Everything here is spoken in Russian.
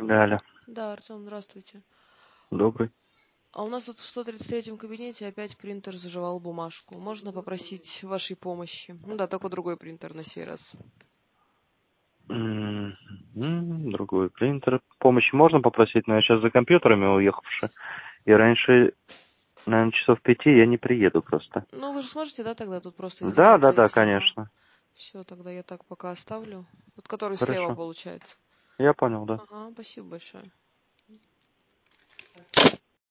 Да, алло. Да, Артем, здравствуйте. Добрый. А у нас тут в 133-м кабинете опять принтер заживал бумажку. Можно попросить вашей помощи? Ну да, только другой принтер на сей раз. Другой принтер. Помощи можно попросить, но я сейчас за компьютерами уехавши. И раньше, наверное, часов 5 я не приеду просто. Ну, вы же сможете, да, тогда тут просто Да, сделать, да, да, зайти? Ага. конечно. Все, тогда я так пока оставлю. Вот который слева Хорошо. получается. Я понял, да. Ага, спасибо большое.